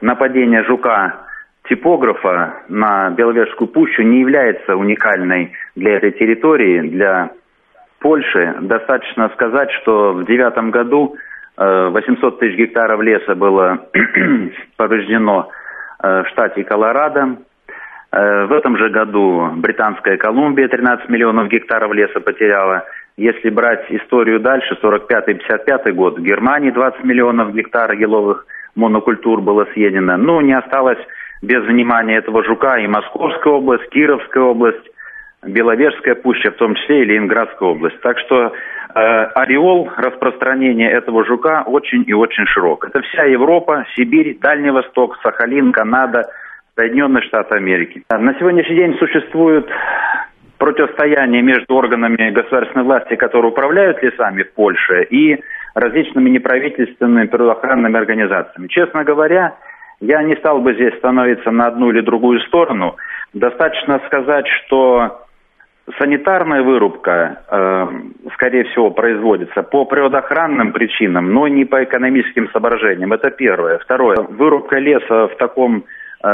нападение жука-типографа на Беловежскую пущу не является уникальной для этой территории, для Польши. Достаточно сказать, что в 2009 году 800 тысяч гектаров леса было повреждено в штате Колорадо. В этом же году Британская Колумбия 13 миллионов гектаров леса потеряла. Если брать историю дальше, 45-55 год, в Германии 20 миллионов гектаров еловых монокультур было съедено. Но не осталось без внимания этого жука и Московская область, Кировская область, Беловежская пуща, в том числе и Ленинградская область. Так что ореол распространения этого жука очень и очень широк. Это вся Европа, Сибирь, Дальний Восток, Сахалин, Канада, Соединенные Штаты Америки. На сегодняшний день существует противостояние между органами государственной власти, которые управляют лесами в Польше, и различными неправительственными природоохранными организациями. Честно говоря, я не стал бы здесь становиться на одну или другую сторону. Достаточно сказать, что санитарная вырубка, скорее всего, производится по природоохранным причинам, но не по экономическим соображениям. Это первое. Второе. Вырубка леса в таком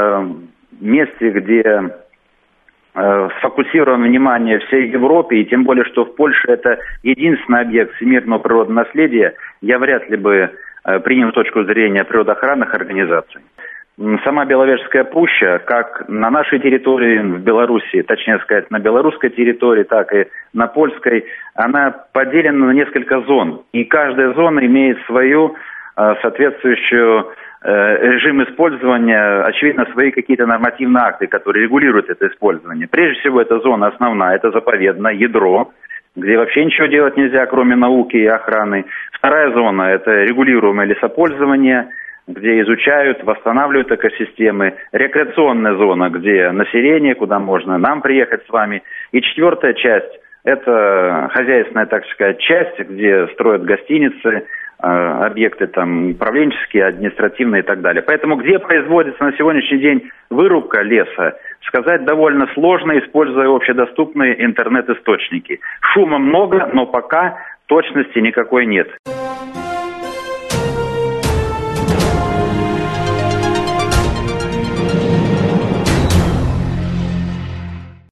месте, где сфокусировано внимание всей Европе, и тем более, что в Польше это единственный объект всемирного природного наследия, я вряд ли бы принял точку зрения природоохранных организаций. Сама Беловежская пуща, как на нашей территории, в Беларуси, точнее сказать, на белорусской территории, так и на польской, она поделена на несколько зон. И каждая зона имеет свою соответствующую режим использования, очевидно, свои какие-то нормативные акты, которые регулируют это использование. Прежде всего, эта зона основная, это заповедное ядро, где вообще ничего делать нельзя, кроме науки и охраны. Вторая зона – это регулируемое лесопользование, где изучают, восстанавливают экосистемы. Рекреационная зона, где население, куда можно нам приехать с вами. И четвертая часть – это хозяйственная, так сказать, часть, где строят гостиницы, объекты там управленческие, административные и так далее. Поэтому где производится на сегодняшний день вырубка леса, сказать довольно сложно, используя общедоступные интернет-источники. Шума много, но пока точности никакой нет.